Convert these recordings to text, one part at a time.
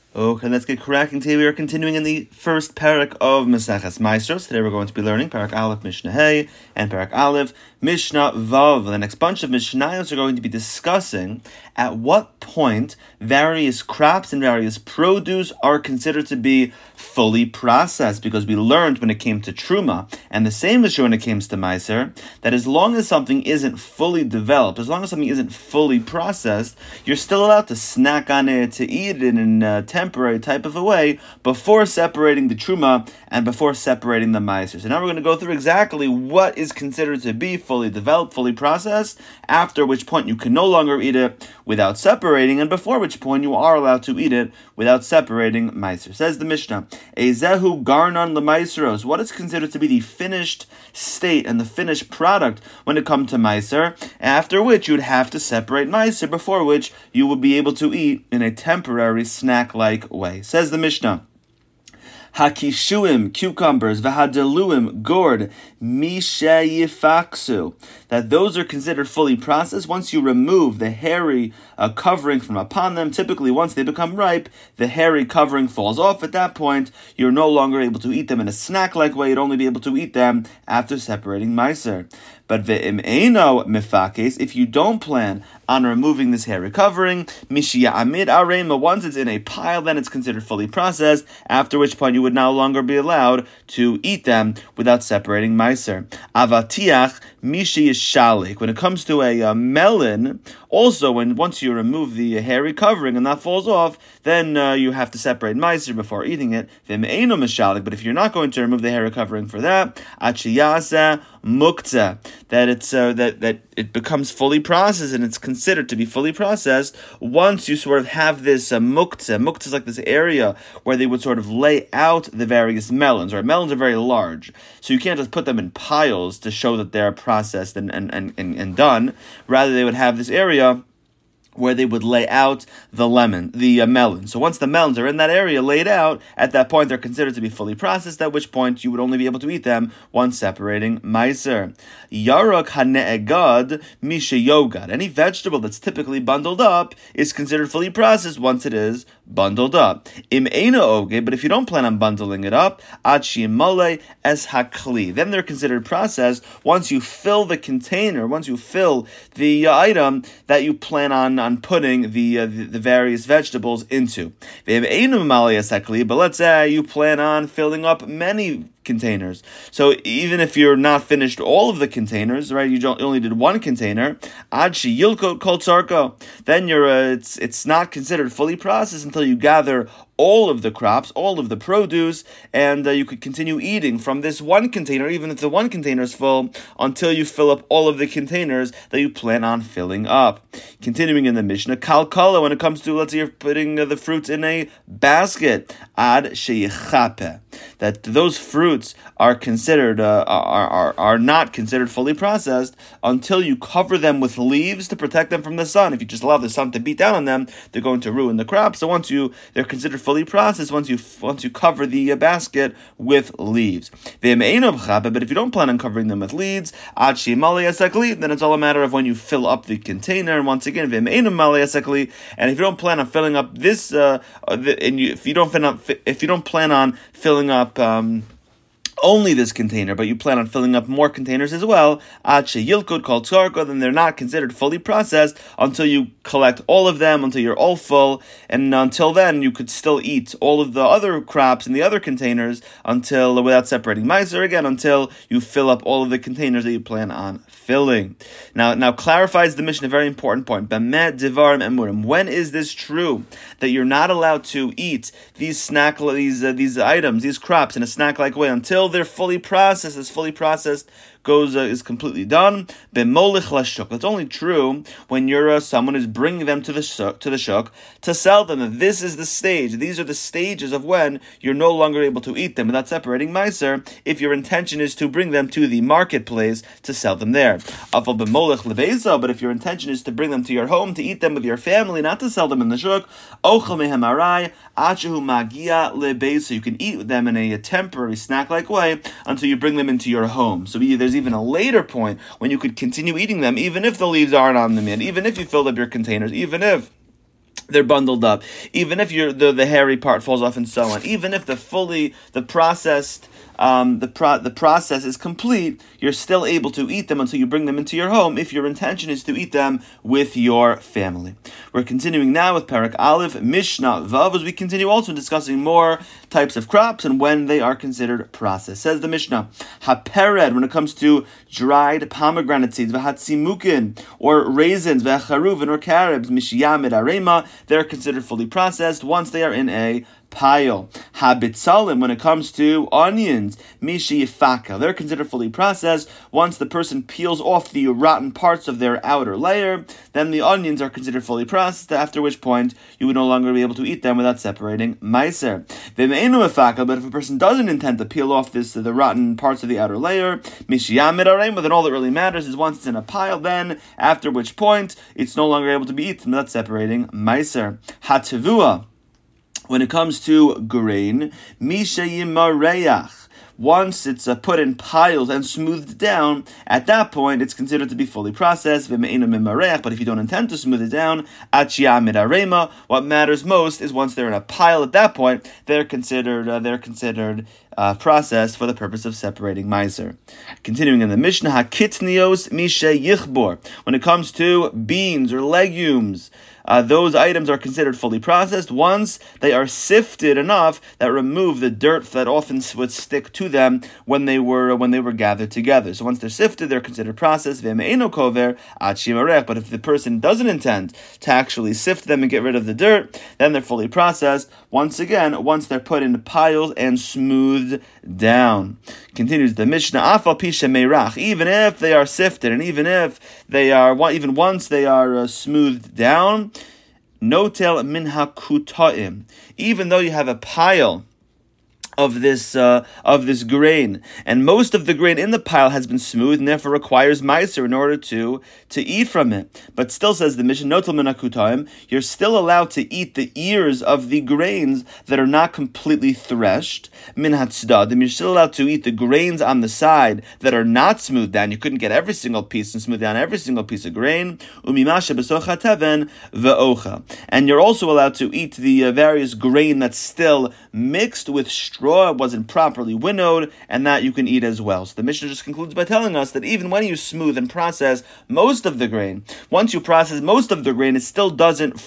Okay, let's get cracking today. We are continuing in the first parak of Maseches Maasros. Today we're going to be learning Parak Aleph Mishnah Hey and Parak Aleph Mishnah Vav. The next bunch of Mishnayos are going to be discussing at what point various crops and various produce are considered to be fully processed, because we learned when it came to Truma, and the same is true when it comes to Meiser, that as long as something isn't fully developed, as long as something isn't fully processed, you're still allowed to snack on it, to eat it in a temporary type of a way before separating the Truma and before separating the Meiser. So now we're going to go through exactly what is considered to be fully developed, fully processed, after which point you can no longer eat it without separating, and before which point you are allowed to eat it without separating Meiser. Says the Mishnah, Ezehu garnon lemaiseros. What is considered to be the finished state and the finished product when it comes to Meiser, after which you would have to separate Meiser, before which you would be able to eat in a temporary snack-like way. Says the Mishnah, Hakishuim, cucumbers, v'hadeluim, gourd, mishayifaksu, that those are considered fully processed once you remove the hairy covering from upon them. Typically, once they become ripe, the hairy covering falls off. At that point, you're no longer able to eat them in a snack-like way. You'd only be able to eat them after separating Meiser. But ve'im eino mifakes, if you don't plan on removing this hairy covering, mishia amid arema, once it's in a pile, then it's considered fully processed, after which point you would no longer be allowed to eat them without separating Meiser. Avatiach mishi shalik. When it comes to a melon, also once you remove the hairy covering and that falls off, then you have to separate Meiser before eating it. Ve'im eino mishalik, but if you're not going to remove the hairy covering for that, achiyasa mukta, that it's that it becomes fully processed, and it's considered to be fully processed once you sort of have this mukta. Mukta is like this area where they would sort of lay out the various melons. Right? Melons are very large, so you can't just put them in piles to show that they're processed and done. Rather, they would have this area where they would lay out the melon. So once the melons are in that area laid out, at that point they're considered to be fully processed, at which point you would only be able to eat them once separating Meiser. Yarok hane'egad mishayogad. Any vegetable that's typically bundled up is considered fully processed once it is bundled up. Im eino oge, but if you don't plan on bundling it up, ad shimale es hakli, then they're considered processed once you fill the container, once you fill the item that you plan on putting the various vegetables into. But let's say you plan on filling up many containers. So even if you're not finished all of the containers, right? You only did one container. Adshi yilkot kol tzarko. Then it's not considered fully processed until you gather all of the crops, all of the produce, and you could continue eating from this one container, even if the one container is full, until you fill up all of the containers that you plan on filling up. Continuing in the Mishnah, kalkala, when it comes to, let's say you're putting the fruits in a basket, ad sheyichape, that those fruits are considered are not considered fully processed until you cover them with leaves to protect them from the sun. If you just allow the sun to beat down on them, they're going to ruin the crop. So they're considered fully processed once you cover the basket with leaves. But if you don't plan on covering them with leaves, then it's all a matter of when you fill up the container. And once again, and if you don't plan on filling up this, if you don't plan on filling up only this container, but you plan on filling up more containers as well, then they're not considered fully processed until you collect all of them, until you're all full, and until then you could still eat all of the other crops in the other containers without separating Meiser, again, until you fill up all of the containers that you plan on filling. Now clarifies the Mishnah a very important point. When is this true that you're not allowed to eat these items, these crops in a snack-like way until they're fully processed? As fully processed is completely done. That's only true when you're someone who's bringing them to the shuk to sell them. This is the stage. These are the stages of when you're no longer able to eat them without separating Meiser, if your intention is to bring them to the marketplace to sell them there. But if your intention is to bring them to your home to eat them with your family, not to sell them in the shuk, so you can eat them in a temporary snack-like way until you bring them into your home. So there's even a later point when you could continue eating them, even if the leaves aren't on them yet, even if you filled up your containers, even if they're bundled up. Even if the hairy part falls off and so on. Even if the processed the process is complete, you're still able to eat them until you bring them into your home if your intention is to eat them with your family. We're continuing now with Perek Aleph, Mishnah Vav, as we continue also discussing more types of crops and when they are considered processed. Says the Mishnah, Hapered, when it comes to dried pomegranate seeds, V'hatzimukin, or raisins, V'charuvin, or carobs, Mishiyamid Arema, they're considered fully processed once they are in a pile. Habitzalim, when it comes to onions, mishi yifaka, they're considered fully processed once the person peels off the rotten parts of their outer layer. Then the onions are considered fully processed, after which point you would no longer be able to eat them without separating meiser. V'meinu yifaka, but if a person doesn't intend to peel off the rotten parts of the outer layer, mishi yamid arema, then all that really matters is once it's in a pile, then after which point it's no longer able to be eaten without separating meiser. Hatavua, when it comes to grain, misha yimareach, once it's put in piles and smoothed down, at that point it's considered to be fully processed. But if you don't intend to smooth it down, what matters most is once they're in a pile. At that point, they're considered processed for the purpose of separating meiser. Continuing in the Mishnah, hakitnios misha yichbor, when it comes to beans or legumes, those items are considered fully processed once they are sifted enough that remove the dirt that often would stick to them when they were gathered together. So once they're sifted, they're considered processed. But if the person doesn't intend to actually sift them and get rid of the dirt, then they're fully processed once again, once they're put in piles and smoothed down. Continues the Mishnah, Afal pisha meirach, even if they are sifted and even once they are smoothed down, notel min hakutaim, even though you have a pile of this grain, and most of the grain in the pile has been smooth and therefore requires meiser in order to eat from it. But still, says the Mishnah, notel min hakutaim, you're still allowed to eat the ears of the grains that are not completely threshed. Min hatzdadim, you're still allowed to eat the grains on the side that are not smoothed down. You couldn't get every single piece and smooth down every single piece of grain. Umimasha besocha teven ve'ocha, and you're also allowed to eat the various grain that's still mixed with straw, it wasn't properly winnowed, and that you can eat as well. So the Mishnah just concludes by telling us that even when you smooth and process most of the grain, once you process most of the grain, it still doesn't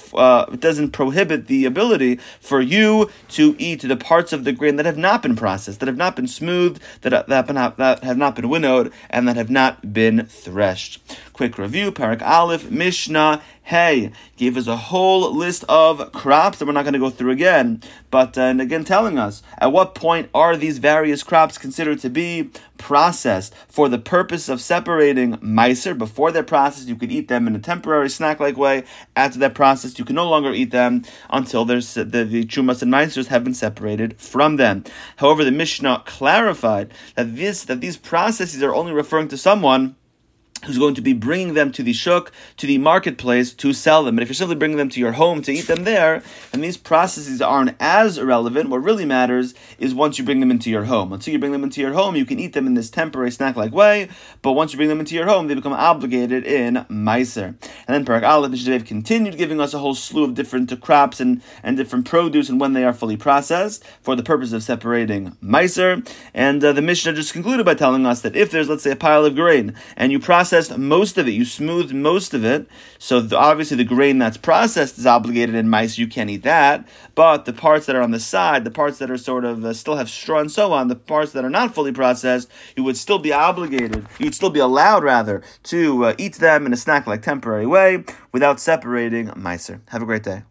prohibit the ability for you to eat the parts of the grain that have not been processed, that have not been smoothed, that have not been winnowed, and that have not been threshed. Quick review, Perek Aleph, Mishnah Hey gave us a whole list of crops that we're not going to go through again, but and again telling us at what point are these various crops considered to be processed for the purpose of separating meiser. Before they're processed, you could eat them in a temporary snack-like way. After they're processed, you can no longer eat them until the chumas and meisers have been separated from them. However, the Mishnah clarified that these processes are only referring to someone who's going to be bringing them to the shuk, to the marketplace, to sell them. And if you're simply bringing them to your home to eat them there, then these processes aren't as irrelevant. What really matters is once you bring them into your home. Until you bring them into your home, you can eat them in this temporary snack-like way, but once you bring them into your home, they become obligated in meiser. And then Perek Aleph, Mishnah continued giving us a whole slew of different crops and different produce and when they are fully processed for the purpose of separating meiser. And the Mishnah just concluded by telling us that if there's, let's say, a pile of grain, and you processed most of it, you smoothed most of it, so obviously the grain that's processed is obligated in meiser, you can't eat that, but the parts that are on the side, the parts that are sort of still have straw and so on, the parts that are not fully processed, you would still be allowed to eat them in a snack-like temporary way without separating meiser. Have a great day.